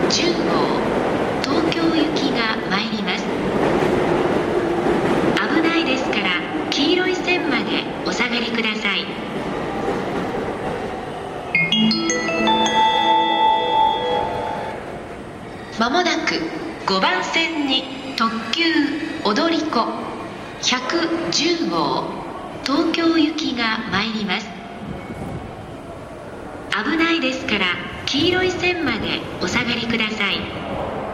10号東京行きが参ります。危ないですから黄色い線までお下がりください。まもなく5番線に特急踊り子110号東京行きが参ります。危ないですから黄色い線までお下がりください。